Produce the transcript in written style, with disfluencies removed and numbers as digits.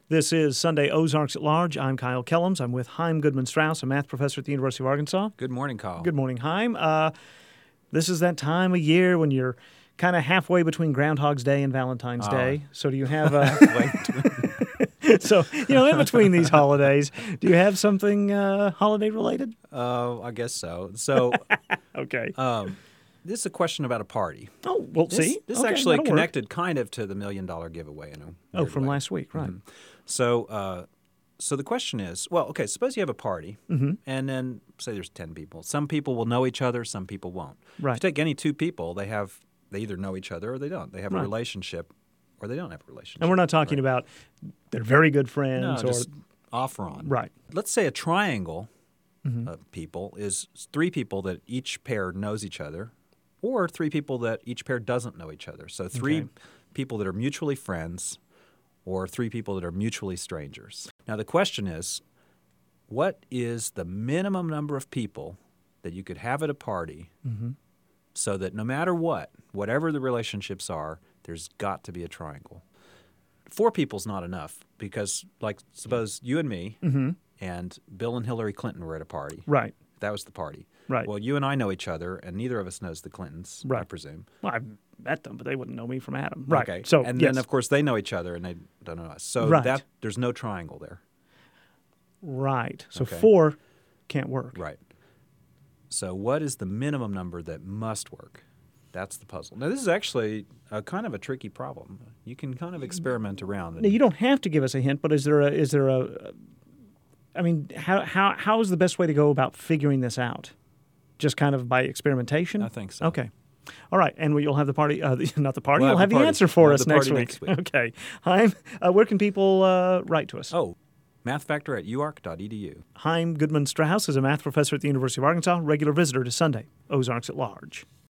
This is Sunday Ozarks at Large. I'm Kyle Kellums. I'm with Chaim Goodman-Strauss, a math professor at the University of Arkansas. Good morning, Kyle. Good morning, Chaim. This is that time of year when you're kind of halfway between Groundhog's Day and Valentine's Day. So do you have So, in between these holidays, do you have something holiday related? I guess so. So, Okay. This is a question about a party. Oh, well, see? This Okay, actually that'll connected kind of to the $1 million giveaway in a weird from way. last week, right. Mhm. So the question is, suppose you have a party, and then say there's 10 people. Some people will know each other, some people won't. Right. If you take any two people, they either know each other or they don't. They have a Right. relationship or they don't have a relationship. And we're not talking about they're very good friends No, or just off or on. right. Let's say a triangle of people is three people that each pair knows each other, or three people that each pair doesn't know each other. So three Okay. people that are mutually friends, or three people that are mutually strangers. Now the question is, what is the minimum number of people that you could have at a party so that no matter whatever the relationships are, there's got to be a triangle? 4 people's not enough because, like, suppose you and me and Bill and Hillary Clinton were at a party. Right. That was the party. Right. Well, you and I know each other, and neither of us knows the Clintons, I Right. presume. Well, I've met them, but they wouldn't know me from Adam. Right. Okay. So, and yes. then, of course, they know each other, and they don't know us. So Right. there's no triangle there. Right. So Okay. 4 can't work. Right. So what is the minimum number that must work? That's the puzzle. Now, this is actually a kind of a tricky problem. You can kind of experiment around. Now, you don't have to give us a hint, but is there a I mean, how is the best way to go about figuring this out? Just kind of by experimentation? I think so. Okay. All right. And you'll have the party, not the party, We'll you'll have have the the party. answer for We'll us have the next party week. next week. Okay. Chaim, where can people write to us? Oh, mathfactor@uark.edu. Chaim Goodman-Strauss is a math professor at the University of Arkansas, regular visitor to Sunday Ozarks at Large.